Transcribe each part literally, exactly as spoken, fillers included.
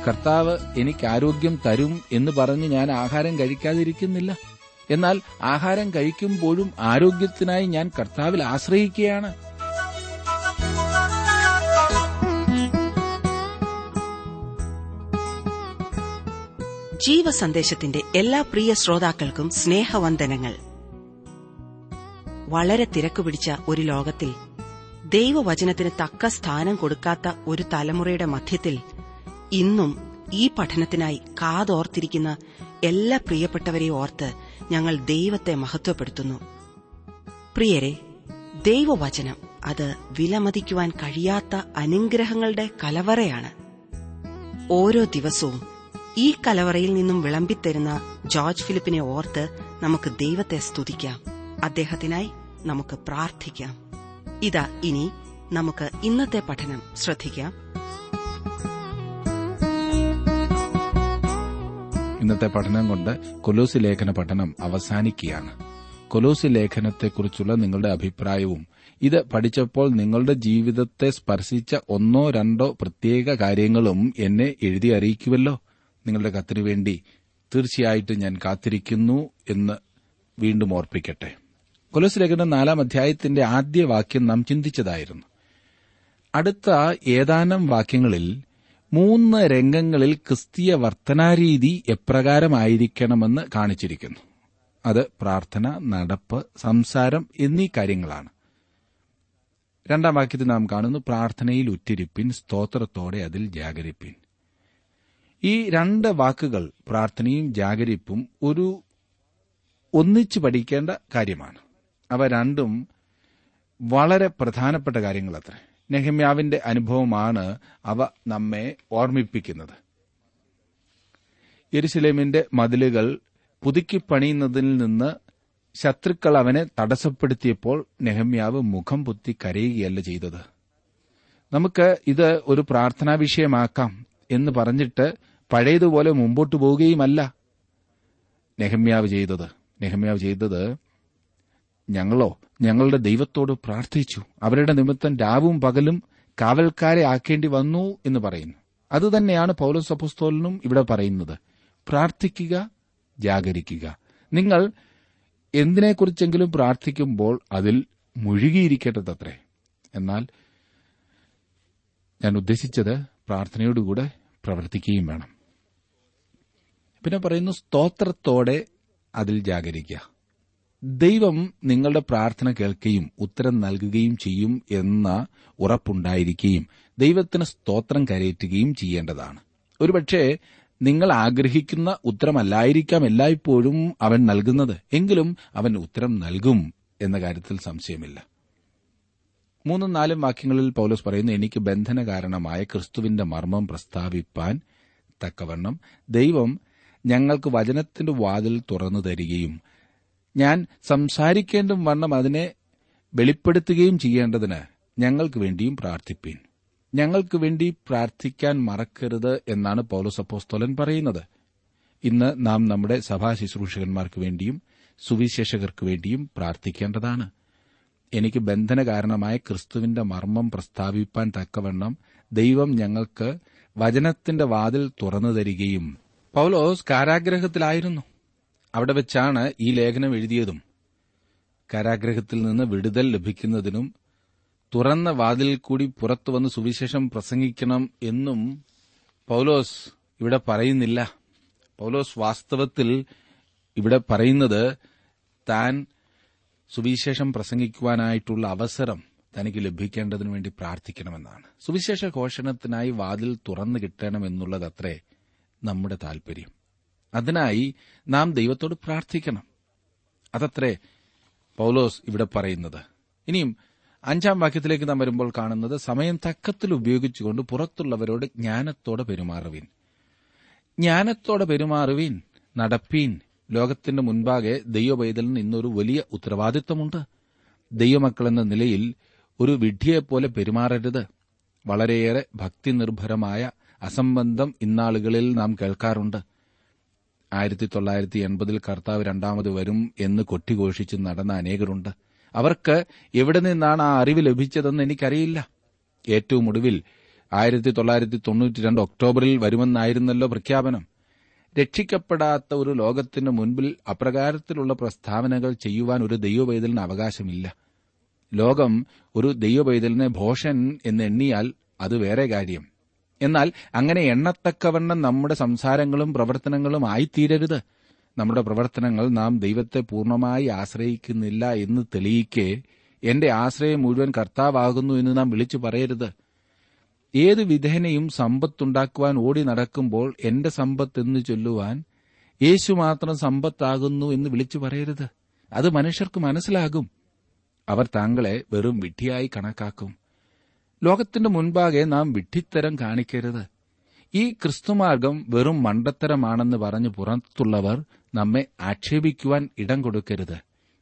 കർത്താവ് എനിക്ക് ആരോഗ്യം തരും എന്ന് പറഞ്ഞ് ഞാൻ ആഹാരം കഴിക്കാതിരിക്കുന്നില്ല. എന്നാൽ ആഹാരം കഴിക്കുമ്പോഴും ആരോഗ്യത്തിനായി ഞാൻ കർത്താവിൽ ആശ്രയിക്കുകയാണ്. ജീവസന്ദേശത്തിന്റെ എല്ലാ പ്രിയ ശ്രോതാക്കൾക്കും സ്നേഹവന്ദനങ്ങൾ. വളരെ തിരക്കുപിടിച്ച ഒരു ലോകത്തിൽ ദൈവവചനത്തിന് തക്ക സ്ഥാനം കൊടുക്കാത്ത ഒരു തലമുറയുടെ മധ്യത്തിൽ ഇന്നും ഈ പഠനത്തിനായി കാതോർത്തിരിക്കുന്ന എല്ലാ പ്രിയപ്പെട്ടവരെയും ഓർത്ത് ഞങ്ങൾ ദൈവത്തെ മഹത്വപ്പെടുത്തുന്നു. പ്രിയരെ, ദൈവവചനം അത് വിലമതിക്കുവാൻ കഴിയാത്ത അനുഗ്രഹങ്ങളുടെ കലവറയാണ്. ഓരോ ദിവസവും ഈ കലവറയിൽ നിന്നും വിളമ്പിത്തരുന്ന ജോർജ് ഫിലിപ്പിനെ ഓർത്ത് നമുക്ക് ദൈവത്തെ സ്തുതിക്കാം. അദ്ദേഹത്തിനായി നമുക്ക് പ്രാർത്ഥിക്കാം. ഇതാ, ഇനി നമുക്ക് ഇന്നത്തെ പഠനം ശ്രദ്ധിക്കാം. ഇന്നത്തെ പഠനം കൊണ്ട് കൊലോസി ലേഖന പഠനം അവസാനിക്കുകയാണ്. കൊലോസി ലേഖനത്തെക്കുറിച്ചുള്ള നിങ്ങളുടെ അഭിപ്രായവും ഇത് പഠിച്ചപ്പോൾ നിങ്ങളുടെ ജീവിതത്തെ സ്പർശിച്ച ഒന്നോ രണ്ടോ പ്രത്യേക കാര്യങ്ങളും എന്നെ എഴുതി അറിയിക്കുമല്ലോ. നിങ്ങളുടെ കത്തിനു വേണ്ടി തീർച്ചയായിട്ടും ഞാൻ കാത്തിരിക്കുന്നു എന്ന് വീണ്ടും ഓർപ്പിക്കട്ടെ. കൊലോസി ലേഖനം നാലാം അധ്യായത്തിന്റെ ആദ്യ വാക്യം നാം ചിന്തിച്ചതായിരുന്നു. അടുത്ത ഏതാനും വാക്യങ്ങളിൽ മൂന്ന് രംഗങ്ങളിൽ ക്രിസ്തീയ വർത്തനാരീതി എപ്രകാരമായിരിക്കണമെന്ന് കാണിച്ചിരിക്കുന്നു. അത് പ്രാർത്ഥന, നടപ്പ്, സംസാരം എന്നീ കാര്യങ്ങളാണ്. രണ്ടാം വാക്യത്തിൽ നാം കാണുന്നു, പ്രാർത്ഥനയിൽ ഉറ്റിരിപ്പിൻ, സ്തോത്രത്തോടെ അതിൽ ജാഗരിപ്പിൻ. ഈ രണ്ട് വാക്കുകൾ, പ്രാർത്ഥനയും ജാഗരിപ്പും, ഒരു ഒന്നിച്ചു പഠിക്കേണ്ട കാര്യമാണ്. അവ രണ്ടും വളരെ പ്രധാനപ്പെട്ട കാര്യങ്ങളത്രേ. നെഹെമ്യാവിന്റെ അനുഭവമാണ് അവ നമ്മെ ഓർമ്മിപ്പിക്കുന്നത്. യെരുശലേമിന്റെ മതിലുകൾ പുതുക്കിപ്പണിയുന്നതിൽ നിന്ന് ശത്രുക്കൾ അവനെ തടസ്സപ്പെടുത്തിയപ്പോൾ നെഹെമ്യാവ് മുഖം പൊത്തി കരയുകയല്ല ചെയ്തത്. നമുക്ക് ഇത് ഒരു പ്രാർത്ഥനാ വിഷയമാക്കാം എന്ന് പറഞ്ഞിട്ട് പഴയതുപോലെ മുമ്പോട്ടു പോവുകയുമല്ല നെഹെമ്യാവ് ചെയ്തത്. നെഹെമ്യാവ് ചെയ്തത്, ഞങ്ങളോ ഞങ്ങളുടെ ദൈവത്തോട് പ്രാർത്ഥിച്ചു, അവരുടെ നിമിത്തം രാവും പകലും കാവൽക്കാരെ ആക്കേണ്ടി വന്നു എന്ന് പറയുന്നു. അതുതന്നെയാണ് പൗലോസ് അപ്പോസ്തലനും ഇവിടെ പറയുന്നത്. പ്രാർത്ഥിക്കുക, ജാഗരിക്കുക. നിങ്ങൾ എന്തിനെക്കുറിച്ചെങ്കിലും പ്രാർത്ഥിക്കുമ്പോൾ അതിൽ മുഴുകിയിരിക്കേണ്ടതത്രേ. എന്നാൽ ഞാൻ ഉദ്ദേശിച്ചത് പ്രാർത്ഥനയോടുകൂടെ പ്രവർത്തിക്കുകയും വേണം. പിന്നെ പറയുന്നു, സ്തോത്രത്തോടെ അതിൽ ജാഗരിക്കുക. ദൈവം നിങ്ങളുടെ പ്രാർത്ഥന കേൾക്കുകയും ഉത്തരം നൽകുകയും ചെയ്യും എന്ന ഉറപ്പുണ്ടായിരിക്കുകയും ദൈവത്തിന് സ്തോത്രം കരയറ്റുകയും ചെയ്യേണ്ടതാണ്. ഒരുപക്ഷെ നിങ്ങൾ ആഗ്രഹിക്കുന്ന ഉത്തരമല്ലായിരിക്കാം എല്ലായ്പ്പോഴും അവൻ നൽകുന്നത്, എങ്കിലും അവൻ ഉത്തരം നൽകും എന്ന കാര്യത്തിൽ സംശയമില്ല. മൂന്നും നാലും വാക്യങ്ങളിൽ പൗലോസ് പറയുന്നു, എനിക്ക് ബന്ധന കാരണമായ ക്രിസ്തുവിന്റെ മർമ്മം പ്രസ്താവിപ്പാൻ തക്കവണ്ണം ദൈവം ഞങ്ങൾക്ക് വചനത്തിന്റെ വാതിൽ തുറന്നു തരികയും ഞാൻ സംസാരിക്കേണ്ടും വണ്ണം അതിനെ വെളിപ്പെടുത്തുകയും ചെയ്യേണ്ടതിന് ഞങ്ങൾക്ക് വേണ്ടിയും പ്രാർത്ഥിപ്പീൻ. ഞങ്ങൾക്ക് വേണ്ടി പ്രാർത്ഥിക്കാൻ മറക്കരുത് എന്നാണ് പൗലോസ് അപ്പോസ്തലൻ പറയുന്നത്. ഇന്ന് നാം നമ്മുടെ സഭാ ശുശ്രൂഷകന്മാർക്ക് വേണ്ടിയും സുവിശേഷകർക്ക് വേണ്ടിയും പ്രാർത്ഥിക്കേണ്ടതാണ്. എനിക്ക് ബന്ധന കാരണമായ ക്രിസ്തുവിന്റെ മർമ്മം പ്രസ്താവിപ്പാൻ തക്കവണ്ണം ദൈവം ഞങ്ങൾക്ക് വചനത്തിന്റെ വാതിൽ തുറന്നു തരികയും. പൗലോസ് കാരാഗ്രഹത്തിലായിരുന്നു. അവിടെ വെച്ചാണ് ഈ ലേഖനം എഴുതിയതും. കാരാഗ്രഹത്തിൽ നിന്ന് വിടുതൽ ലഭിക്കുന്നതിനും തുറന്ന വാതിലിൽ കൂടി പുറത്തുവന്ന് സുവിശേഷം പ്രസംഗിക്കണം എന്നും പൗലോസ് ഇവിടെ പറയുന്നില്ല. പൗലോസ് വാസ്തവത്തിൽ ഇവിടെ പറയുന്നത് താൻ സുവിശേഷം പ്രസംഗിക്കുവാനായിട്ടുള്ള അവസരം തനിക്ക് ലഭിക്കേണ്ടതിനു വേണ്ടി പ്രാർത്ഥിക്കണമെന്നാണ്. സുവിശേഷ ഘോഷണത്തിനായി വാതിൽ തുറന്നു കിട്ടണമെന്നുള്ളതത്രേ നമ്മുടെ താൽപര്യം. അതിനായി നാം ദൈവത്തോട് പ്രാർത്ഥിക്കണം. അതത്രേ പൗലോസ് ഇവിടെ പറയുന്നത്. ഇനിയും അഞ്ചാം വാക്യത്തിലേക്ക് നാം വരുമ്പോൾ കാണുന്നത്, സമയം തക്കത്തിൽ ഉപയോഗിച്ചുകൊണ്ട് പുറത്തുള്ളവരോട് ജ്ഞാനത്തോടെ പെരുമാറുവീൻ. ജ്ഞാനത്തോടെ പെരുമാറുവീൻ, നടപ്പീൻ. ലോകത്തിന്റെ മുൻപാകെ ദൈവപൈതലിന് ഇന്നൊരു വലിയ ഉത്തരവാദിത്വമുണ്ട്. ദൈവമക്കളെന്ന നിലയിൽ ഒരു വിഡ്ഢിയെപ്പോലെ പെരുമാറരുത്. വളരെയേറെ ഭക്തിനിർഭരമായ അസംബന്ധം ഇന്നാളുകളിൽ നാം കേൾക്കാറുണ്ട്. ആയിരത്തി തൊള്ളായിരത്തി എൺപതിൽ കർത്താവ് രണ്ടാമത് വരും എന്ന് കൊട്ടിഘോഷിച്ച് നടന്ന അനേകരുണ്ട്. അവർക്ക് എവിടെ നിന്നാണ് ആ അറിവ് ലഭിച്ചതെന്ന് എനിക്കറിയില്ല. ഏറ്റവും ഒടുവിൽ ആയിരത്തി തൊള്ളായിരത്തി തൊണ്ണൂറ്റി രണ്ട് ഒക്ടോബറിൽ വരുമെന്നായിരുന്നല്ലോ പ്രഖ്യാപനം. രക്ഷിക്കപ്പെടാത്ത ഒരു ലോകത്തിന് മുൻപിൽ അപ്രകാരത്തിലുള്ള പ്രസ്താവനകൾ ചെയ്യുവാൻ ഒരു ദൈവപൈതലിന് അവകാശമില്ല. ലോകം ഒരു ദൈവപൈതലിനെ ഭോഷൻ എന്നെണ്ണിയാൽ അത് വേറെ കാര്യം. എന്നാൽ അങ്ങനെ എണ്ണത്തക്കവണ്ണം നമ്മുടെ സംസാരങ്ങളും പ്രവർത്തനങ്ങളും ആയിത്തീരരുത്. നമ്മുടെ പ്രവർത്തനങ്ങൾ നാം ദൈവത്തെ പൂർണ്ണമായി ആശ്രയിക്കുന്നില്ല എന്ന് തെളിയിക്കെ എന്റെ ആശ്രയം മുഴുവൻ കർത്താവാകുന്നു എന്ന് നാം വിളിച്ചു പറയരുത്. ഏത് വിധേനയും സമ്പത്തുണ്ടാക്കുവാൻ ഓടി നടക്കുമ്പോൾ എന്റെ സമ്പത്ത് എന്ന് ചൊല്ലുവാൻ യേശു മാത്രം സമ്പത്താകുന്നു എന്ന് വിളിച്ചു പറയരുത്. അത് മനുഷ്യർക്ക് മനസ്സിലാകും. അവർ താങ്കളെ വെറും വിഡ്ഢിയായി കണക്കാക്കും. ലോകത്തിന്റെ മുൻപാകെ നാം വിഡ്ഢിത്തരം കാണിക്കരുത്. ഈ ക്രിസ്തുമാർഗം വെറും മണ്ടത്തരമാണെന്ന് പറഞ്ഞ് പുറത്തുള്ളവർ നമ്മെ ആക്ഷേപിക്കുവാൻ ഇടം കൊടുക്കരുത്.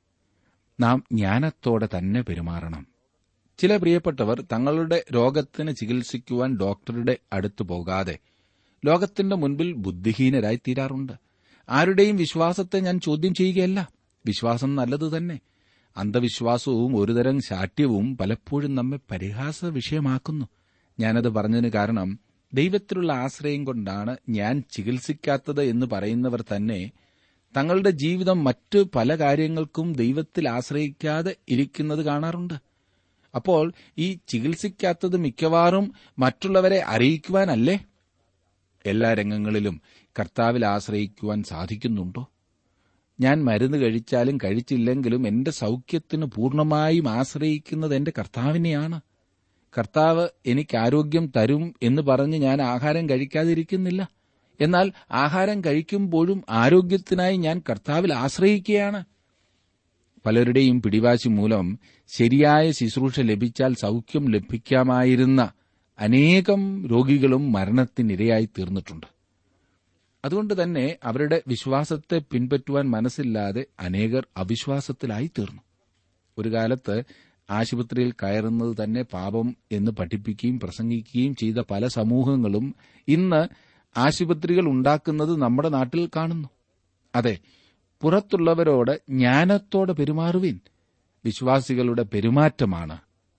നാം ജ്ഞാനത്തോടെ തന്നെ പെരുമാറണം. ചില പ്രിയപ്പെട്ടവർ തങ്ങളുടെ രോഗത്തിന് ചികിത്സിക്കുവാൻ ഡോക്ടറുടെ അടുത്ത് പോകാതെ ലോകത്തിന്റെ മുൻപിൽ ബുദ്ധിഹീനരായി തീരാറുണ്ട്. ആരുടെയും വിശ്വാസത്തെ ഞാൻ ചോദ്യം ചെയ്യുകയല്ല. വിശ്വാസം നല്ലത് തന്നെ. അന്ധവിശ്വാസവും ഒരുതരം ശാഠ്യവും പലപ്പോഴും നമ്മെ പരിഹാസ വിഷയമാക്കുന്നു. ഞാനത് പറഞ്ഞതിന് കാരണം ദൈവത്തിലുള്ള ആശ്രയം കൊണ്ടാണ് ഞാൻ ചികിത്സിക്കാത്തത് എന്ന് പറയുന്നവർ തന്നെ തങ്ങളുടെ ജീവിതം മറ്റ് പല കാര്യങ്ങൾക്കും ദൈവത്തിൽ ആശ്രയിക്കാതെ ഇരിക്കുന്നത് കാണാറുണ്ട്. അപ്പോൾ ഈ ചികിത്സിക്കാത്തത് മിക്കവാറും മറ്റുള്ളവരെ അറിയിക്കുവാനല്ലേ? എല്ലാ രംഗങ്ങളിലും കർത്താവിൽ ആശ്രയിക്കുവാൻ സാധിക്കുന്നുണ്ടോ? ഞാൻ മരുന്ന് കഴിച്ചാലും കഴിച്ചില്ലെങ്കിലും എന്റെ സൌഖ്യത്തിന് പൂർണ്ണമായും ആശ്രയിക്കുന്നത് എന്റെ കർത്താവിനെയാണ്. കർത്താവ് എനിക്ക് ആരോഗ്യം തരും എന്ന് പറഞ്ഞ് ഞാൻ ആഹാരം കഴിക്കാതിരിക്കുന്നില്ല. എന്നാൽ ആഹാരം കഴിക്കുമ്പോഴും ആരോഗ്യത്തിനായി ഞാൻ കർത്താവിൽ ആശ്രയിക്കുകയാണ്. പലരുടെയും പിടിവാശി മൂലം ശരിയായ ശുശ്രൂഷ ലഭിച്ചാൽ സൌഖ്യം ലഭിക്കാമായിരുന്ന അനേകം രോഗികളും മരണത്തിനിരയായി തീർന്നിട്ടുണ്ട്. അതുകൊണ്ട് തന്നെ അവരുടെ വിശ്വാസത്തെ പിൻപറ്റുവാൻ മനസ്സില്ലാതെ അനേകർ അവിശ്വാസത്തിലായി തീർന്നു. ഒരു കാലത്ത് ആശുപത്രിയിൽ കയറുന്നത് തന്നെ പാപം എന്ന് പഠിപ്പിക്കുകയും പ്രസംഗിക്കുകയും ചെയ്ത പല സമൂഹങ്ങളും ഇന്ന് ആശുപത്രികൾ ഉണ്ടാക്കുന്നത് നമ്മുടെ നാട്ടിൽ കാണുന്നു. അതെ, പുറത്തുള്ളവരോട് ജ്ഞാനത്തോടെ പെരുമാറുവിൻ. വിശ്വാസികളുടെ പെരുമാറ്റമാണ്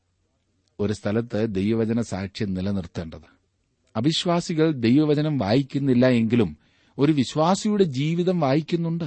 ഒരു സ്ഥലത്ത് ദൈവവചന സാക്ഷ്യം നിലനിർത്തേണ്ടത്. അവിശ്വാസികൾ ദൈവവചനം വായിക്കുന്നില്ല എങ്കിലും ഒരു വിശ്വാസിയുടെ ജീവിതം വായിക്കുന്നുണ്ട്.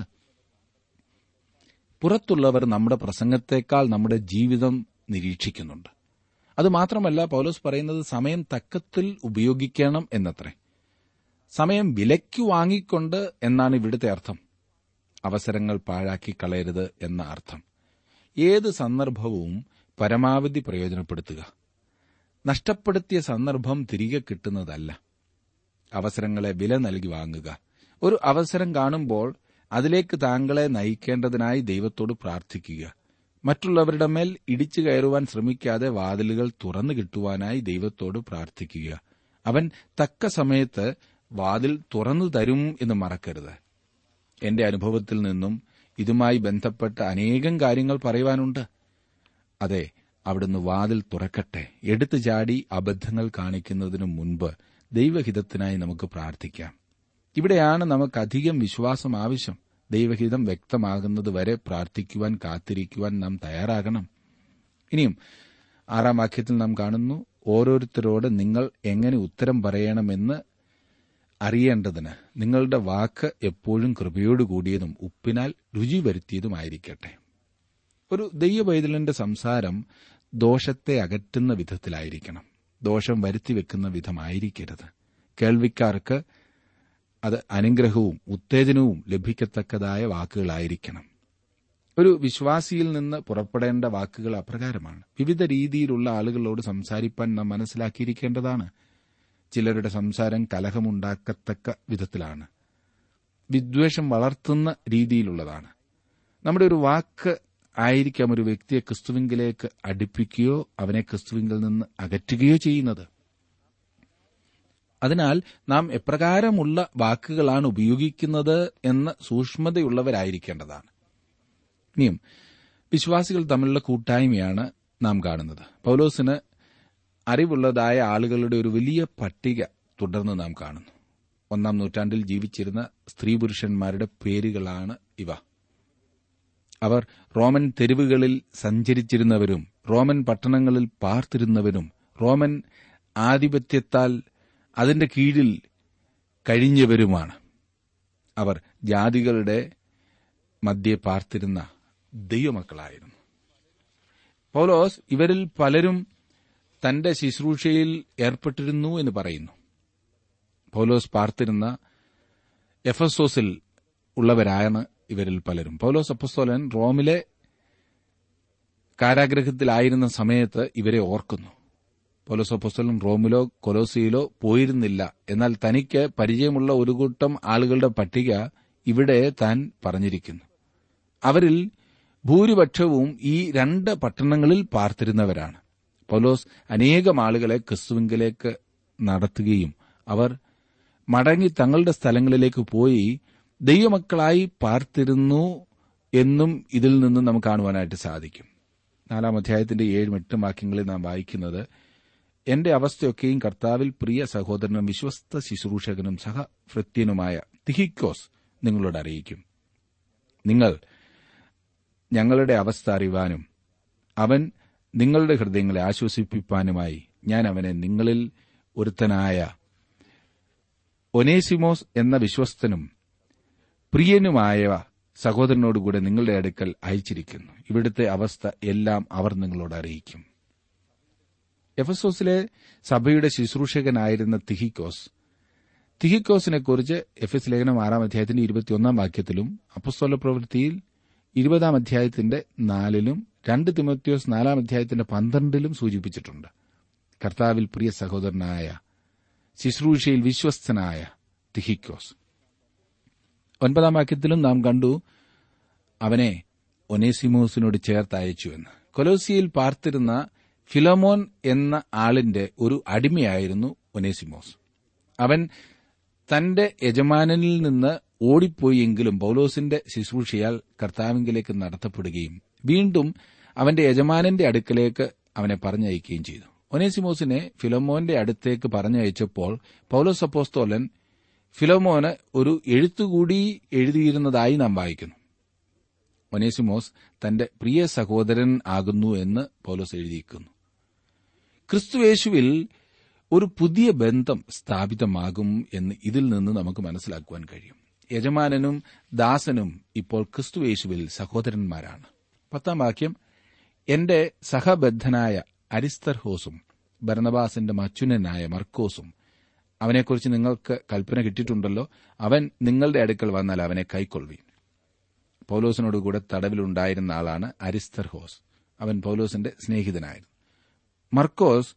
പുറത്തുള്ളവർ നമ്മുടെ പ്രസംഗത്തെക്കാൾ നമ്മുടെ ജീവിതം നിരീക്ഷിക്കുന്നുണ്ട്. അതുമാത്രമല്ല, പൗലോസ് പറയുന്നത് സമയം തക്കത്തിൽ ഉപയോഗിക്കണം എന്നത്രേ. സമയം വിലയ്ക്ക് വാങ്ങിക്കൊണ്ട് എന്നാണ് ഇവിടുത്തെ അർത്ഥം. അവസരങ്ങൾ പാഴാക്കി കളയരുത് എന്ന അർത്ഥം. ഏത് സന്ദർഭവും പരമാവധി പ്രയോജനപ്പെടുത്തുക. നഷ്ടപ്പെടുത്തിയ സന്ദർഭം തിരികെ കിട്ടുന്നതല്ല. അവസരങ്ങളെ വില നൽകി വാങ്ങുക. ഒരു അവസരം കാണുമ്പോൾ അതിലേക്ക് താങ്കളെ നയിക്കേണ്ടതിനായി ദൈവത്തോട് പ്രാർത്ഥിക്കുക. മറ്റുള്ളവരുടെ മേൽ ഇടിച്ചു കയറുവാൻ ശ്രമിക്കാതെ വാതിലുകൾ തുറന്നു കിട്ടുവാനായി ദൈവത്തോട് പ്രാർത്ഥിക്കുക. അവൻ തക്ക സമയത്ത് വാതിൽ തുറന്നു തരും എന്ന് മറക്കരുത്. എന്റെ അനുഭവത്തിൽ നിന്നും ഇതുമായി ബന്ധപ്പെട്ട അനേകം കാര്യങ്ങൾ പറയുവാനുണ്ട്. അതെ, അവിടുന്ന് വാതിൽ തുറക്കട്ടെ. എടുത്തു ചാടി അബദ്ധങ്ങൾ കാണിക്കുന്നതിനു മുൻപ് ദൈവഹിതത്തിനായി നമുക്ക് പ്രാർത്ഥിക്കാം. ഇവിടെയാണ് നമുക്കധികം വിശ്വാസം ആവശ്യം. ദൈവഹിതം വ്യക്തമാകുന്നത് വരെ പ്രാർത്ഥിക്കുവാൻ, കാത്തിരിക്കുവാൻ നാം തയ്യാറാകണം. ഇനിയും ആറാം വാക്യത്തിൽ നാം കാണുന്നു, ഓരോരുത്തരോട് നിങ്ങൾ എങ്ങനെ ഉത്തരം പറയണമെന്ന് അറിയേണ്ടതിന് നിങ്ങളുടെ വാക്ക് എപ്പോഴും കൃപയോടുകൂടിയതും ഉപ്പിനാൽ രുചി വരുത്തിയതുമായിരിക്കട്ടെ. ഒരു ദൈവപൈതലിന്റെ സംസാരം ദോഷത്തെ അകറ്റുന്ന വിധത്തിലായിരിക്കണം. ദോഷം വരുത്തിവെക്കുന്ന വിധമായിരിക്കരുത്. കേൾവിക്കാർക്ക് അത് അനുഗ്രഹവും ഉത്തേജനവും ലഭിക്കത്തക്കതായ വാക്കുകളായിരിക്കണം. ഒരു വിശ്വാസിയിൽ നിന്ന് പുറപ്പെടേണ്ട വാക്കുകൾ അപ്രകാരമാണ്. വിവിധ രീതിയിലുള്ള ആളുകളോട് സംസാരിപ്പാൻ നാം മനസ്സിലാക്കിയിരിക്കേണ്ടതാണ്. ചിലരുടെ സംസാരം കലഹമുണ്ടാക്കത്തക്ക വിധത്തിലാണ്, വിദ്വേഷം വളർത്തുന്ന രീതിയിലുള്ളതാണ്. നമ്മുടെ ഒരു വാക്ക് ആയിരിക്കാം ഒരു വ്യക്തിയെ ക്രിസ്തുവിങ്കിലേക്ക് അടുപ്പിക്കുകയോ അവനെ ക്രിസ്തുവിങ്കിൽ നിന്ന് അകറ്റുകയോ ചെയ്യുന്നത്. അതിനാൽ നാം എപ്രകാരമുള്ള വാക്കുകളാണ് ഉപയോഗിക്കുന്നത് എന്ന സൂക്ഷ്മതയുള്ളവരായിരിക്കേണ്ടതാണ്. ഇനിയും വിശ്വാസികൾ തമ്മിലുള്ള കൂട്ടായ്മയാണ് നാം കാണുന്നത്. പൗലോസിന് അറിവുള്ളതായ ആളുകളുടെ ഒരു വലിയ പട്ടിക തുടർന്ന് നാം കാണുന്നു. ഒന്നാം നൂറ്റാണ്ടിൽ ജീവിച്ചിരുന്ന സ്ത്രീ പുരുഷന്മാരുടെ പേരുകളാണ് ഇവ. അവർ റോമൻ തെരുവുകളിൽ സഞ്ചരിച്ചിരുന്നവരും റോമൻ പട്ടണങ്ങളിൽ പാർത്തിരുന്നവരും റോമൻ ആധിപത്യത്താൽ അതിന്റെ കീഴിൽ കഴിഞ്ഞവരുമാണ്. അവർ ജാതികളുടെ മധ്യേ പാർത്തിരുന്ന ദൈവമക്കളായിരുന്നു. പൗലോസ് ഇവരിൽ പലരും തന്റെ ശുശ്രൂഷയിൽ ഏർപ്പെട്ടിരുന്നു എന്ന് പറയുന്നു. പൗലോസ് പാർത്തിരുന്ന എഫെസോസിൽ ഉള്ളവരാണ് ഇവരിൽ പലരും. പൗലോസ് അപ്പോസ്തലൻ റോമിലെ കാരാഗ്രഹത്തിലായിരുന്ന സമയത്ത് ഇവരെ ഓർക്കുന്നു. പൗലോസ് അപ്പോസ്തലൻ റോമിലോ കൊലോസിയിലോ പോയിരുന്നില്ല. എന്നാൽ തനിക്ക് പരിചയമുള്ള ഒരു കൂട്ടം ആളുകളുടെ പട്ടിക ഇവിടെ താൻ പറഞ്ഞിരിക്കുന്നു. അവരിൽ ഭൂരിപക്ഷവും ഈ രണ്ട് പട്ടണങ്ങളിൽ പാർത്തിരുന്നവരാണ്. പൗലോസ് അനേകം ആളുകളെ ക്രിസ്തുവിങ്കലേക്ക് നടത്തുകയും അവർ മടങ്ങി തങ്ങളുടെ സ്ഥലങ്ങളിലേക്ക് പോയി ദൈവമക്കളായി പാർത്തിരുന്നു എന്നും ഇതിൽ നിന്ന് നമുക്ക് കാണുവാനായിട്ട് സാധിക്കും. നാലാം അധ്യായത്തിന്റെ ഏഴും എട്ടും വാക്യങ്ങളിൽ നാം വായിക്കുന്നത്, എന്റെ അവസ്ഥയൊക്കെയും കർത്താവിൽ പ്രിയ സഹോദരനും വിശ്വസ്ത ശുശ്രൂഷകനും സഹഭൃത്യനുമായ തിഹിക്കോസ് നിങ്ങളോട് അറിയിക്കും. നിങ്ങൾ ഞങ്ങളുടെ അവസ്ഥ അറിയുവാനും അവൻ നിങ്ങളുടെ ഹൃദയങ്ങളെ ആശ്വസിപ്പിപ്പാനുമായി ഞാൻ അവനെ നിങ്ങളിൽ ഒരുത്തനായ ഒനേസിമോസ് എന്ന വിശ്വസ്തനും പ്രിയനുമായ സഹോദരനോടുകൂടെ നിങ്ങളുടെ അടുക്കൽ അയച്ചിരിക്കുന്നു. ഇവിടുത്തെ അവസ്ഥ എല്ലാം അവർ നിങ്ങളോട് അറിയിക്കും. എഫെസോസിലെ സഭയുടെ ശുശ്രൂഷകനായിരുന്ന തിഹിക്കോസ് തിഹിക്കോസിനെക്കുറിച്ച് എഫെസ് ലേഖനം ആറാം അധ്യായത്തിന്റെ ഇരുപത്തിയൊന്നാം വാക്യത്തിലും അപ്പോസ്തല പ്രവൃത്തിയിൽ ഇരുപതാം അധ്യായത്തിന്റെ നാലിലും രണ്ട് തിമോത്തിയോസ് നാലാം അധ്യായത്തിന്റെ പന്ത്രണ്ടിലും സൂചിപ്പിച്ചിട്ടുണ്ട്. കർത്താവിൽ പ്രിയ സഹോദരനായ ശുശ്രൂഷയിൽ വിശ്വസ്തനായ തിഹിക്കോസ്. ഒൻപതാം വാക്യത്തിലും നാം കണ്ടു അവനെ ഒനേസിമോസിനോട് ചേർത്ത് അയച്ചുവെന്ന്. കൊലോസിയിൽ പാർത്തിരുന്ന ഫിലോമോൻ എന്ന ആളിന്റെ ഒരു അടിമയായിരുന്നു ഒനേസിമോസ്. അവൻ തന്റെ യജമാനനിൽ നിന്ന് ഓടിപ്പോയെങ്കിലും പൗലോസിന്റെ ശുശ്രൂഷയാൽ കർത്താവിങ്കിലേക്ക് നടത്തപ്പെടുകയും വീണ്ടും അവന്റെ യജമാനന്റെ അടുക്കലേക്ക് അവനെ പറഞ്ഞയക്കുകയും ചെയ്തു. ഒനേസിമോസിനെ ഫിലോമോന്റെ അടുത്തേക്ക് പറഞ്ഞയച്ചപ്പോൾ പൗലോസ് അപ്പോസ്തലൻ ഫിലോമോന് ഒരു എഴുത്തുകൂടി എഴുതിയിരുന്നതായി നാം വായിക്കുന്നു. ഒനേസിമോസ് തന്റെ പ്രിയ സഹോദരൻ ആകുന്നു എന്ന് പൗലോസ് എഴുതിയിരിക്കുന്നു. ക്രിസ്തുയേശുവിൽ ഒരു പുതിയ ബന്ധം സ്ഥാപിതമാകും എന്ന് ഇതിൽ നിന്ന് നമുക്ക് മനസ്സിലാക്കുവാൻ കഴിയും. യജമാനനും ദാസനും ഇപ്പോൾ ക്രിസ്തുയേശുവിൽ സഹോദരന്മാരാണ്. പത്താം വാക്യം, എന്റെ സഹബദ്ധനായ അരിസ്തർഹോസും ബർന്നബാസിന്റെ മച്ചുനനായ മർക്കോസും, അവനെക്കുറിച്ച് നിങ്ങൾക്ക് കൽപ്പന കിട്ടിയിട്ടുണ്ടല്ലോ, അവൻ നിങ്ങളുടെ അടുക്കൽ വന്നാൽ അവനെ കൈക്കൊള്ളുവീൻ. പൗലോസിനോടുകൂടെ തടവിലുണ്ടായിരുന്ന ആളാണ് അരിസ്തർഹോസ്. അവൻ പൗലോസിന്റെ സ്നേഹിതനായിരുന്നു. മർക്കോസ്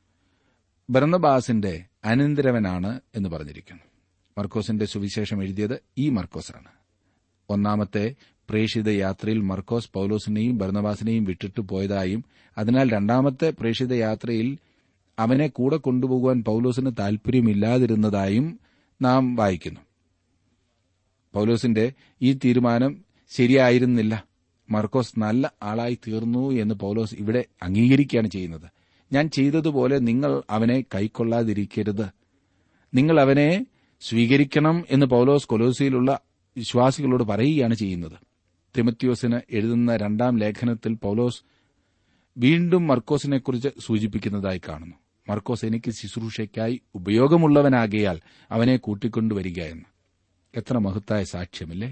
ബർന്നബാസിന്റെ അനന്തരവനാണ് എന്ന് പറഞ്ഞിരിക്കുന്നു. മർക്കോസിന്റെ സുവിശേഷം എഴുതിയത് ഈ മർക്കോസാണ്. ഒന്നാമത്തെ പ്രേഷിത യാത്രയിൽ മർക്കോസ് പൗലോസിനെയും ബർന്നബാസിനെയും വിട്ടിട്ട് പോയതായും അതിനാൽ രണ്ടാമത്തെ പ്രേഷിത യാത്രയിൽ അവനെ കൂടെ കൊണ്ടുപോകുവാൻ പൗലോസിന് താൽപര്യമില്ലാതിരുന്നതായും നാം വായിക്കുന്നു. പൗലോസിന്റെ ഈ തീരുമാനം ശരിയായിരുന്നില്ല. മർക്കോസ് നല്ല ആളായി തീർന്നു എന്ന് പൗലോസ് ഇവിടെ അംഗീകരിക്കുകയാണ് ചെയ്യുന്നത്. ഞാൻ ചെയ്തതുപോലെ നിങ്ങൾ അവനെ കൈക്കൊള്ളാതിരിക്കരുത്, നിങ്ങൾ അവനെ സ്വീകരിക്കണം എന്ന് പൗലോസ് കൊലോസിയിലുള്ള വിശ്വാസികളോട് പറയുകയാണ് ചെയ്യുന്നത്. തിമോത്തിയോസിന് എഴുതുന്ന രണ്ടാം ലേഖനത്തിൽ പൗലോസ് വീണ്ടും മർക്കോസിനെക്കുറിച്ച് സൂചിപ്പിക്കുന്നതായി കാണുന്നു. മർക്കോസ് എനിക്ക് ശുശ്രൂഷയ്ക്കായി ഉപയോഗമുള്ളവനാകയാൽ അവനെ കൂട്ടിക്കൊണ്ടുവരിക എന്ന്. എത്ര മഹത്തായ സാക്ഷ്യമില്ലേ.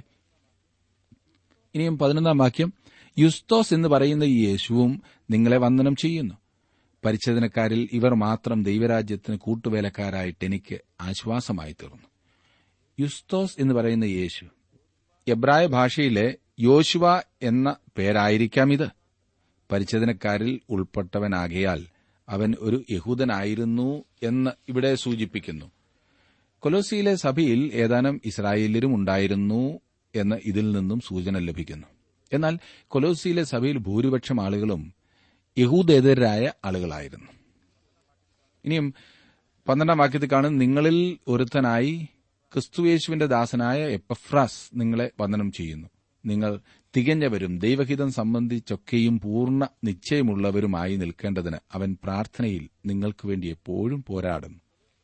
ഇനിയും പതിനൊന്നാം വാക്യം, യുസ്തോസ് എന്ന് പറയുന്ന ഈ യേശുവും നിങ്ങളെ വന്ദനം ചെയ്യുന്നു. പരിച്ഛേദനക്കാരിൽ ഇവർ മാത്രം ദൈവരാജ്യത്തിന് കൂട്ടുവേലക്കാരായിട്ട് എനിക്ക് ആശ്വാസമായി തീർന്നു. യുസ്തോസ് എന്ന് പറയുന്ന യേശു എബ്രായ ഭാഷയിലെ യോശുവ എന്ന പേരായിരിക്കാം ഇത്. പരിച്ഛേദനക്കാരിൽ ഉൾപ്പെട്ടവനാകയാൽ അവൻ ഒരു യഹൂദനായിരുന്നു എന്ന് ഇവിടെ സൂചിപ്പിക്കുന്നു. കൊലോസിയിലെ സഭയിൽ ഏതാനും ഇസ്രായേല്യരും ഉണ്ടായിരുന്നു എന്ന് ഇതിൽ നിന്നും സൂചന ലഭിക്കുന്നു. എന്നാൽ കൊലോസിയിലെ സഭയിൽ ഭൂരിപക്ഷം ആളുകളും യഹൂദേതരായ ആളുകളായിരുന്നു. ഇനിയും പന്ത്രണ്ടാം വാക്യത്തിൽ കാണും, നിങ്ങളിൽ ഒരുത്തനായി ക്രിസ്തുയേശുവിന്റെ ദാസനായ എപ്പഫ്രാസ് നിങ്ങളെ വന്ദനം ചെയ്യുന്നു. നിങ്ങൾ തികഞ്ഞവരും ദൈവഹിതം സംബന്ധിച്ചൊക്കെയും പൂർണ്ണ നിശ്ചയമുള്ളവരുമായി നിൽക്കേണ്ടതിന് അവൻ പ്രാർത്ഥനയിൽ നിങ്ങൾക്ക് വേണ്ടി എപ്പോഴും പോരാടുന്നു.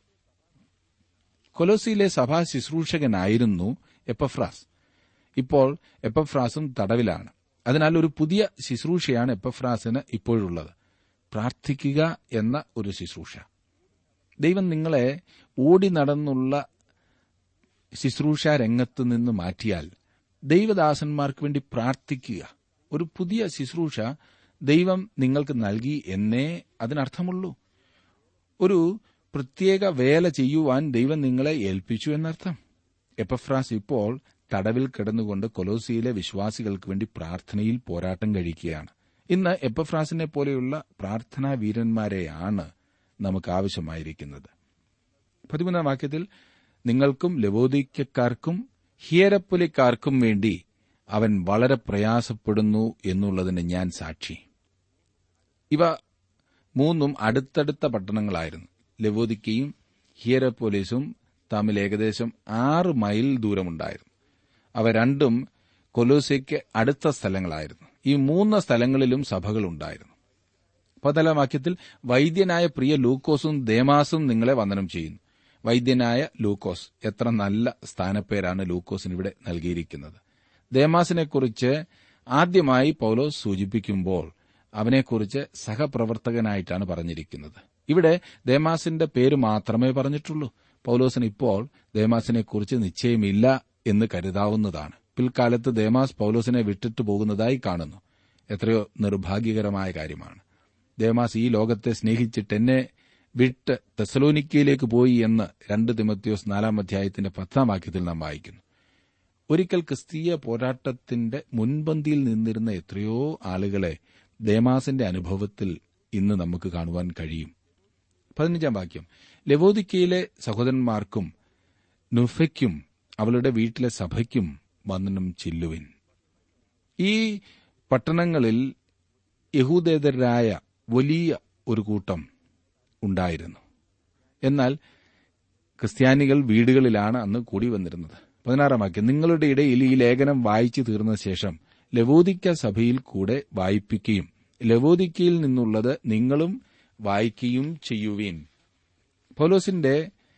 കൊലോസിയിലെ സഭാ ശുശ്രൂഷകനായിരുന്നു എപ്പഫ്രാസ്. ഇപ്പോൾ എപ്പഫ്രാസും തടവിലാണ്. അതിനാൽ ഒരു പുതിയ ശുശ്രൂഷയാണ് എപ്പഫ്രാസിന് ഇപ്പോഴുള്ളത്, പ്രാർത്ഥിക്കുക എന്ന ഒരു ശുശ്രൂഷ. ദൈവം നിങ്ങളെ ഓടി നടന്നുള്ള ശുശ്രൂഷ രംഗത്ത് നിന്ന് മാറ്റിയാൽ ദൈവദാസന്മാർക്ക് വേണ്ടി പ്രാർത്ഥിക്കുക. ഒരു പുതിയ ശുശ്രൂഷ ദൈവം നിങ്ങൾക്ക് നൽകി എന്നേ അതിനർത്ഥമുള്ളൂ. ഒരു പ്രത്യേക വേല ചെയ്യുവാൻ ദൈവം നിങ്ങളെ ഏൽപ്പിച്ചു എന്നർത്ഥം. എപ്പഫ്രാസ് ഇപ്പോൾ തടവിൽ കിടന്നുകൊണ്ട് കൊലോസിയിലെ വിശ്വാസികൾക്ക് വേണ്ടി പ്രാർത്ഥനയിൽ പോരാട്ടം കഴിക്കുകയാണ്. ഇന്ന് എപ്പഫ്രാസിനെ പോലെയുള്ള പ്രാർത്ഥനാ വീരന്മാരെയാണ് നമുക്ക് ആവശ്യമായിരിക്കുന്നത്. പതിമൂന്നാം വാക്യത്തിൽ നിങ്ങൾക്കും ലവോദിക്കക്കാർക്കും ഹിയരപ്പൊലിക്കാർക്കും വേണ്ടി അവൻ വളരെ പ്രയാസപ്പെടുന്നു എന്നുള്ളതിന് ഞാൻ സാക്ഷി. ഇവ മൂന്നും അടുത്തടുത്ത പട്ടണങ്ങളായിരുന്നു. ലവോദിക്കയും ഹിയരപ്പൊലിസും തമ്മിൽ ഏകദേശം ആറ് മൈൽ ദൂരമുണ്ടായിരുന്നു. അവ രണ്ടും കൊലോസ്യയ്ക്ക് അടുത്ത സ്ഥലങ്ങളായിരുന്നു. ഈ മൂന്ന് സ്ഥലങ്ങളിലും സഭകളുണ്ടായിരുന്നു. പതിനാലാം വാക്യത്തിൽ വൈദ്യനായ പ്രിയ ലൂക്കോസും ദേമാസും നിങ്ങളെ വന്ദനം ചെയ്യുന്നു. വൈദ്യനായ ലൂക്കോസ്, എത്ര നല്ല സ്ഥാനപ്പേരാണ് ലൂക്കോസിന് ഇവിടെ നൽകിയിരിക്കുന്നത്. ദേമാസിനെക്കുറിച്ച് ആദ്യമായി പൗലോസ് സൂചിപ്പിക്കുമ്പോൾ അവനെക്കുറിച്ച് സഹപ്രവർത്തകനായിട്ടാണ് പറഞ്ഞിരിക്കുന്നത്. ഇവിടെ ദേമാസിന്റെ പേര് മാത്രമേ പറഞ്ഞിട്ടുള്ളൂ. പൗലോസിന് ഇപ്പോൾ ദേമാസിനെക്കുറിച്ച് നിശ്ചയമില്ല എന്ന് കരുതാവുന്നതാണ്. പിൽക്കാലത്ത് ദേമാസ് പൗലോസിനെ വിട്ടിട്ടു പോകുന്നതായി കാണുന്നു. എത്രയോ നിർഭാഗ്യകരമായ കാര്യമാണ്. ദേമാസ് ഈ ലോകത്തെ സ്നേഹിച്ചിട്ട് എന്നെ വിട്ട് തെസലോനിക്കയിലേക്ക് പോയി എന്ന് രണ്ട് തിമോഥെയോസ് നാലാം അധ്യായത്തിന്റെ പത്താം വാക്യത്തിൽ നാം വായിക്കുന്നു. ഒരിക്കൽ ക്രിസ്തീയ പോരാട്ടത്തിന്റെ മുൻപന്തിയിൽ നിന്നിരുന്ന എത്രയോ ആളുകളെ ദേമാസിന്റെ അനുഭവത്തിൽ ഇന്ന് നമുക്ക് കാണുവാൻ കഴിയും. പതിനഞ്ചാം വാക്യം ലവോദിക്കയിലെ സഹോദരന്മാർക്കും നുഫയ്ക്കും അവളുടെ വീട്ടിലെ സഭയ്ക്കും വന്ദനം ചെല്ലുവിൻ. ഈ പട്ടണങ്ങളിൽ യഹൂദേതരായ വലിയ ഒരു കൂട്ടം ഉണ്ടായിരുന്നു. എന്നാൽ ക്രിസ്ത്യാനികൾ വീടുകളിലാണ് അന്ന് കൂടി വന്നിരുന്നത്. പതിനാറാം വാക്യം നിങ്ങളുടെ ഇടയിൽ ഈ ലേഖനം വായിച്ചു തീർന്ന ശേഷം ലവോദിക്ക സഭയിൽ കൂടെ വായിപ്പിക്കുകയും ലവോദിക്കയിൽ നിന്നുള്ളത് നിങ്ങളും വായിക്കുകയും ചെയ്യുവീൻ. പൗലോസിന്റെ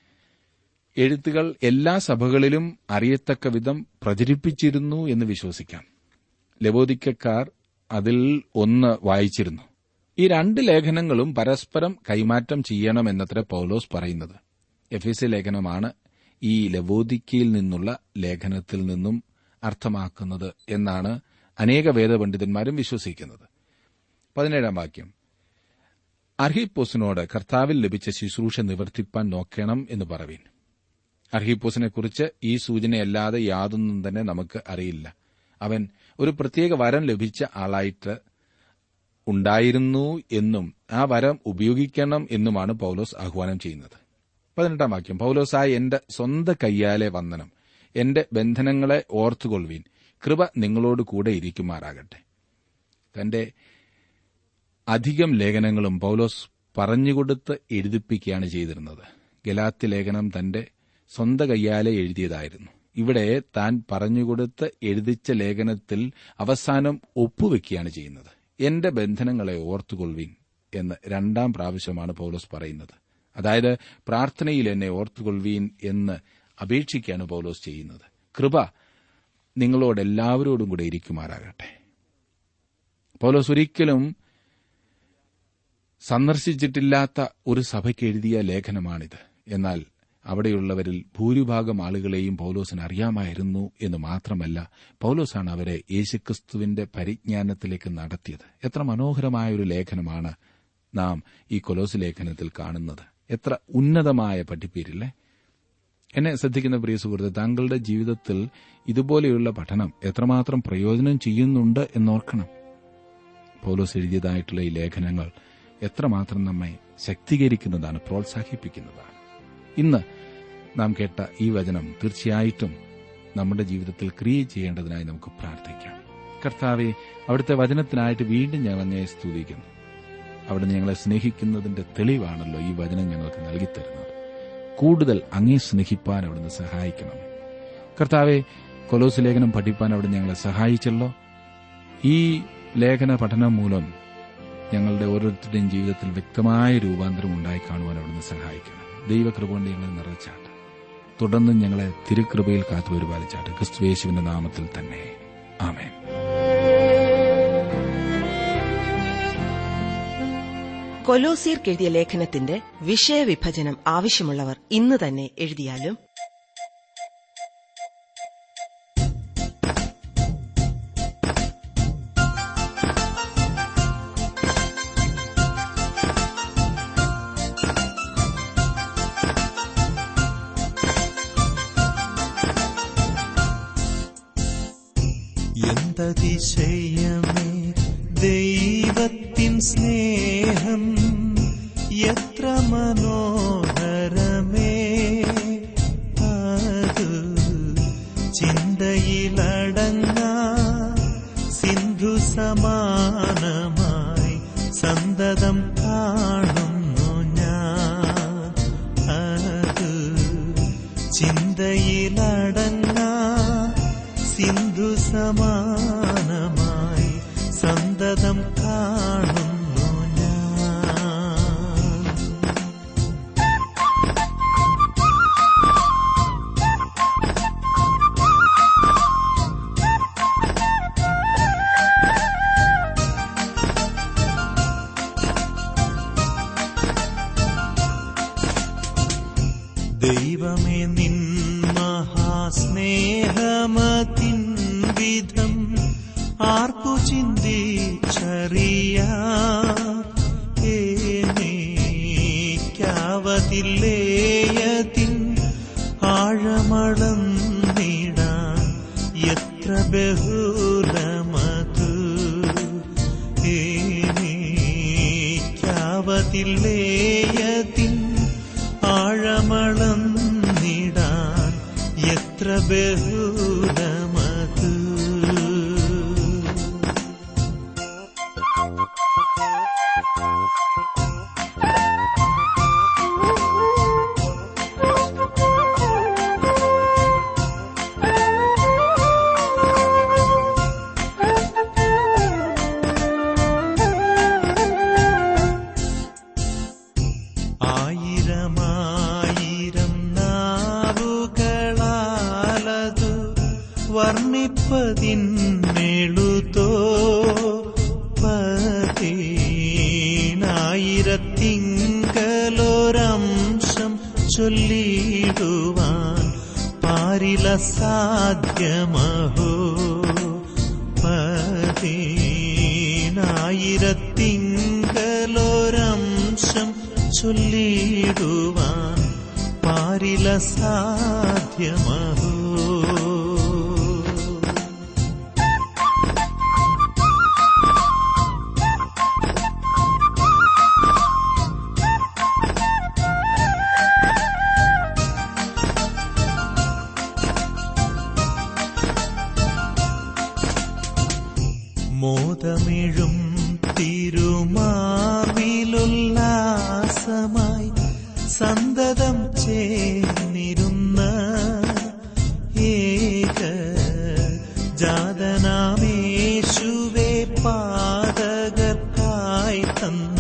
എഴുത്തുകൾ എല്ലാ സഭകളിലും അറിയത്തക്ക വിധം പ്രചരിപ്പിച്ചിരുന്നു എന്ന് വിശ്വസിക്കാം. ലവോദിക്കക്കാർ അതിൽ ഒന്ന് വായിച്ചിരുന്നു. ഈ രണ്ട് ലേഖനങ്ങളും പരസ്പരം കൈമാറ്റം ചെയ്യണമെന്നത്ര പൗലോസ് പറയുന്നത്. എഫേസ്യ ലേഖനമാണ് ഈ ലവോദിക്കയിൽ നിന്നുള്ള ലേഖനത്തിൽ നിന്നും അർത്ഥമാക്കുന്നത് എന്നാണ് അനേക വേദപണ്ഡിതന്മാരും വിശ്വസിക്കുന്നത്. പതിനേഴാം വാക്യം അർഹിപ്പോസിനോട് കർത്താവിൽ ലഭിച്ച ശുശ്രൂഷ നിവർത്തിപ്പാൻ നോക്കണം എന്ന് പറവീൻ. അർഹിപ്പോസിനെക്കുറിച്ച് ഈ സൂചനയല്ലാതെ യാതൊന്നും തന്നെ നമുക്ക് അറിയില്ല. അവൻ ഒരു പ്രത്യേക വരം ലഭിച്ച ആളായിട്ട് ഉണ്ടായിരുന്നു എന്നും ആ വരം ഉപയോഗിക്കണം എന്നുമാണ് പൗലോസ് ആഹ്വാനം ചെയ്യുന്നത്. പതിനെട്ടാം വാക്യം പൗലോസായ എന്റെ സ്വന്തം കയ്യാലെ വന്ദനം, എന്റെ ബന്ധനങ്ങളെ ഓർത്തുകൊള്ളുവീൻ, കൃപ നിങ്ങളോട് കൂടെ ഇരിക്കുമാറാകട്ടെ. തന്റെ അധികം ലേഖനങ്ങളും പൗലോസ് പറഞ്ഞുകൊടുത്ത് എഴുതിപ്പിക്കുകയാണ് ചെയ്തിരുന്നത്. ഗലാത്യ ലേഖനം തന്റെ സ്വന്തം കയ്യാലെ എഴുതിയതായിരുന്നു. ഇവിടെ താൻ പറഞ്ഞുകൊടുത്ത് എഴുതിച്ച ലേഖനത്തിൽ അവസാനം ഒപ്പുവെക്കുകയാണ് ചെയ്യുന്നത്. എന്റെ ബന്ധനങ്ങളെ ഓർത്തുകൊള്ളുവീൻ എന്ന് രണ്ടാം പ്രാവശ്യമാണ് പൗലോസ് പറയുന്നത്. അതായത് പ്രാർത്ഥനയിൽ എന്നെ ഓർത്തുകൊള്ളുവീൻ എന്ന് അപേക്ഷിക്കുകയാണ് പൗലോസ് ചെയ്യുന്നത്. കൃപ നിങ്ങളോടെല്ലാവരോടും കൂടെ ഇരിക്കുമാറാകട്ടെ. പൗലോസ് ഒരിക്കലും സന്ദർശിച്ചിട്ടില്ലാത്ത ഒരു സഭയ്ക്ക് എഴുതിയ ലേഖനമാണിത്. എന്നാൽ അവിടെയുള്ളവരിൽ ഭൂരിഭാഗം ആളുകളെയും പൗലോസിന് അറിയാമായിരുന്നു എന്ന് മാത്രമല്ല, പൗലോസാണ് അവരെ യേശുക്രിസ്തുവിന്റെ പരിജ്ഞാനത്തിലേക്ക് നടത്തിയത്. എത്ര മനോഹരമായ ഒരു ലേഖനമാണ് നാം ഈ കൊലോസ് ലേഖനത്തിൽ കാണുന്നത്. എത്ര ഉന്നതമായ പഠിപ്പീരില്ലേ. എന്നെ ശ്രദ്ധിക്കുന്ന പ്രിയ സുഹൃത്ത്, താങ്കളുടെ ജീവിതത്തിൽ ഇതുപോലെയുള്ള പഠനം എത്രമാത്രം പ്രയോജനം ചെയ്യുന്നുണ്ട് എന്നോർക്കണം. പൗലോസ് എഴുതിയതായിട്ടുള്ള ഈ ലേഖനങ്ങൾ എത്രമാത്രം നമ്മെ ശക്തീകരിക്കുന്നതാണ്, പ്രോത്സാഹിപ്പിക്കുന്നതാണ്. ഇന്ന് നാം കേട്ട ഈ വചനം തീർച്ചയായിട്ടും നമ്മുടെ ജീവിതത്തിൽ ക്രിയ ചെയ്യേണ്ടതിനായി നമുക്ക് പ്രാർത്ഥിക്കാം. കർത്താവെ, അവിടുത്തെ വചനത്തിനായിട്ട് വീണ്ടും ഞങ്ങൾ അങ്ങയെ സ്തുതിക്കുന്നു. അവിടെ ഞങ്ങളെ സ്നേഹിക്കുന്നതിന്റെ തെളിവാണല്ലോ ഈ വചനം ഞങ്ങൾക്ക് നൽകിത്തരുന്നത്. കൂടുതൽ അങ്ങേ സ്നേഹിപ്പാൻ അവിടുന്ന് സഹായിക്കണം. കർത്താവെ, കൊലോസ് ലേഖനം പഠിപ്പാൻ അവിടെ ഞങ്ങളെ സഹായിച്ചല്ലോ. ഈ ലേഖന പഠനം മൂലം ഞങ്ങളുടെ ഓരോരുത്തരുടെയും ജീവിതത്തിൽ വ്യക്തമായ രൂപാന്തരം ഉണ്ടായി കാണുവാൻ അവിടുന്ന് സഹായിക്കണം. ദൈവകൃപ കൊണ്ട് ഞങ്ങളെ നിറച്ചാട്ട്, തുടർന്നും ഞങ്ങളെ തിരുകൃപയിൽ കാത്തുപരിപാലിച്ചാട്ട്, ക്രിസ്തുയേശുവിന്റെ നാമത്തിൽ തന്നെ. ആമേൻ. കൊലോസ്യർക്ക് എഴുതിയ ലേഖനത്തിന്റെ വിഷയവിഭജനം ആവശ്യമുള്ളവർ ഇന്ന് തന്നെ എഴുതിയാലും എന്തതിശയമേ ദൈവത്തിൻ സ്നേഹം, എത്ര മനോഹരമേ അത്, ചിന്തയിലടങ്ങാ സിന്ധു സമാനമായി സന്തതം കാണുന്നു ഞാൻ. അത് ചിന്തയിലടങ്ങാ സിന്ധു സമാനമായി സന്തതം കാണുന്നു ഞാൻ. ദൈവമേ നിൻ മഹാസ്നേഹമതിൻ വിധം ആർക്കു ചിന്തിച്ചറിയാവതില്ലേയതിൻ ആഴമളന്നിടാൻ എത്ര ബഹുലമതു. ഏനിക്കാവതില്ലേയതിൻ ആഴമളന്നിടാൻ എത്ര ബഹുലമതു. ആയിരമായിരം നാവുകളാലതു വർണ്ണിപ്പതിന്നെഴുതോ പതിനായിരത്തിങ്കലൊരംശം ചൊല്ലിടുവാൻ പാരില സാധ്യമഹോ. പതിനായിരത്തിങ്കലൊരംശം ചൊല്ലിടുവാൻ പാരില സാധ്യമഹോ. മോദമിഴും തിരുമാവിലുല്ലാസമായി സന്തതം ചേർന്നിരുന്ന ഏക ജാതനാമേശുവേ പാതകർക്കായി തന്ന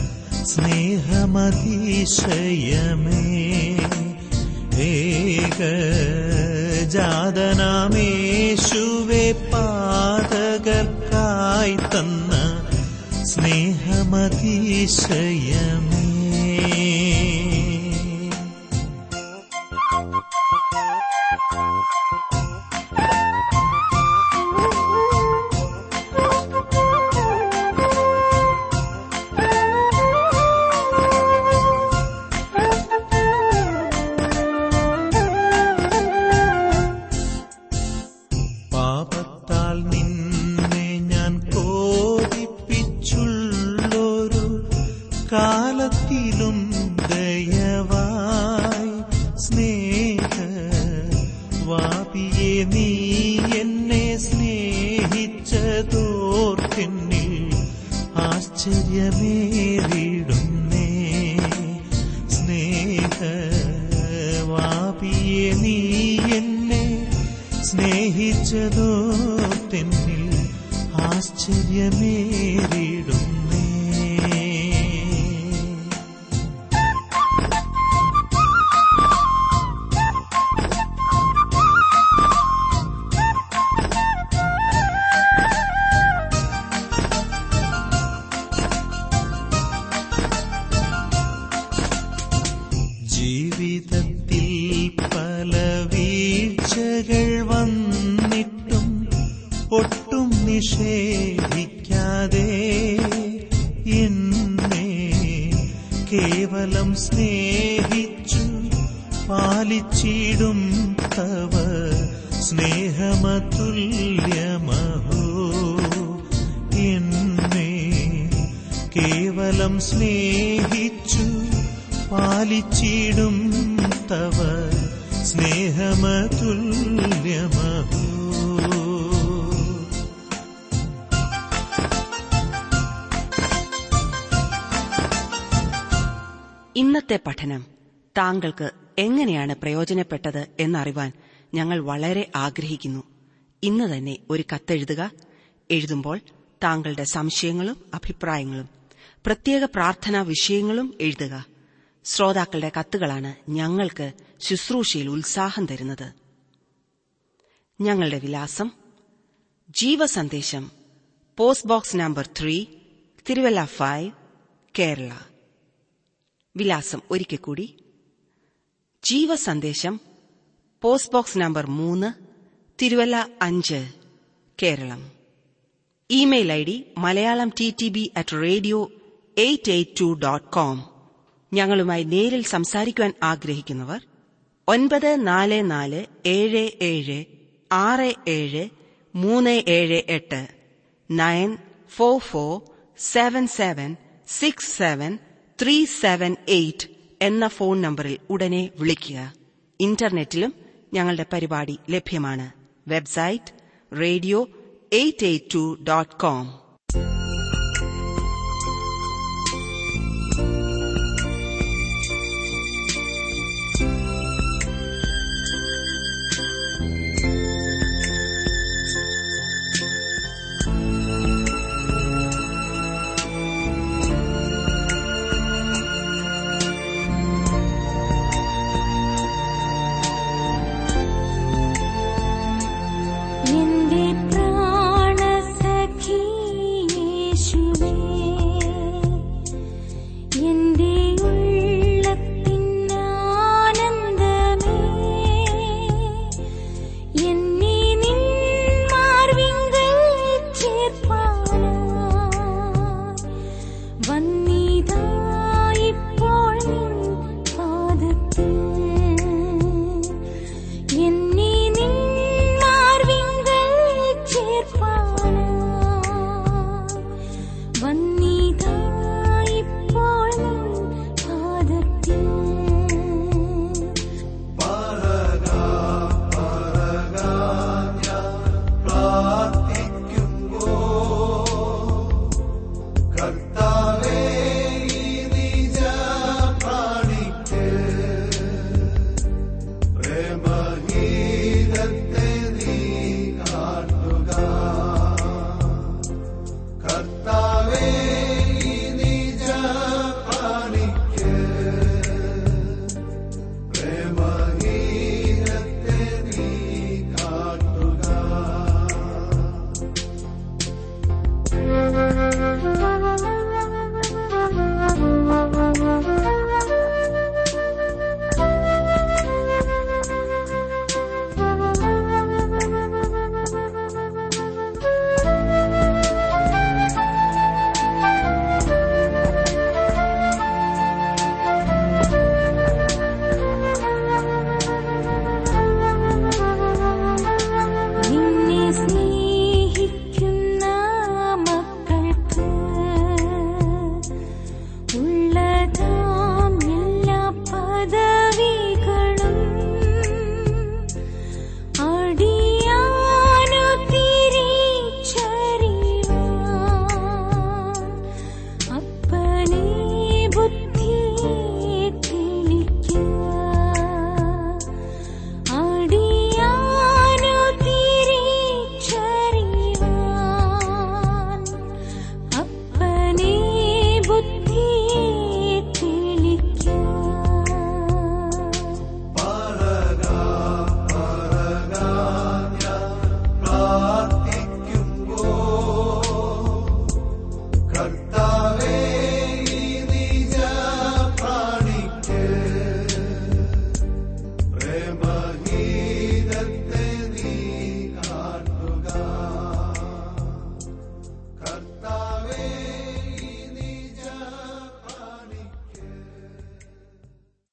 സ്നേഹമതിശയമേ. ഏക ജാതനാമേശുവേ പാതകർക്കായി തന്ന സ്നേഹമതിശയമേ. പാപത്താൽ നിന്നെ ഞാൻ കോപിപ്പിച്ചുള്ളൊരു കാലത്തിലും ദയവായി സ്നേഹ വാപിയെ നീ എന്നെ സ്നേഹിച്ചതോർക്കെന്നിൽ ആശ്ചര്യമേറിടുന്നേ. സ്നേഹ വാപിയെ നീ എന്നെ സ്നേഹിച്ചതോ തെന്നിൽ ആശ്ചര്യമേറിടുന്നേ. ജീവിതത്തിൽ പല വീഴ്ചകൾ വന്നിട്ടും ഒട്ടും നിഷേധിക്കാതെ എന്നെ കേവലം സ്നേഹിച്ചു പാലിച്ചിടും തവ സ്നേഹമതുല്യമഹോ. എന്നെ കേവലം സ്നേഹിച്ചു പാലിച്ചിടും തവ സ്നേഹമതുല്യമഹോ. ഇന്നത്തെ പഠനം താങ്കൾക്ക് എങ്ങനെയാണ് പ്രയോജനപ്പെട്ടത് എന്നറിവാൻ ഞങ്ങൾ വളരെ ആഗ്രഹിക്കുന്നു. ഇന്ന് തന്നെ ഒരു കത്തെഴുതുക. എഴുതുമ്പോൾ താങ്കളുടെ സംശയങ്ങളും അഭിപ്രായങ്ങളും പ്രത്യേക പ്രാർത്ഥനാ വിഷയങ്ങളും എഴുതുക. ശ്രോതാക്കളുടെ കത്തുകളാണ് ഞങ്ങൾക്ക് ശുശ്രൂഷയിൽ ഉത്സാഹം തരുന്നത്. ഞങ്ങളുടെ വിലാസം: Jeevasandesam, post box number three, Thiruvalla five, Kerala. വിലാസം ഒരിക്കൽ കൂടി: ജീവസന്ദേശം, പോസ്റ്റ് ബോക്സ് നമ്പർ മൂന്ന്, തിരുവല്ല അഞ്ച്, Keralam. Email I D Malayalam T T B at radio eight eight two dot com. ഞങ്ങളുമായി നേരിൽ സംസാരിക്കുവാൻ ആഗ്രഹിക്കുന്നവർ ഒൻപത് നാല് നാല് ഏഴ് ഏഴ് ആറ് ഏഴ് മൂന്ന് ഏഴ് എട്ട് nine four four seven seven six seven three seven eight എന്ന ഫോൺ നമ്പറിൽ ഉടനെ വിളിക്കുക. ഇന്റർനെറ്റിലും ഞങ്ങളുടെ പരിപാടി ലഭ്യമാണ്. Website radio eight eight two dot com.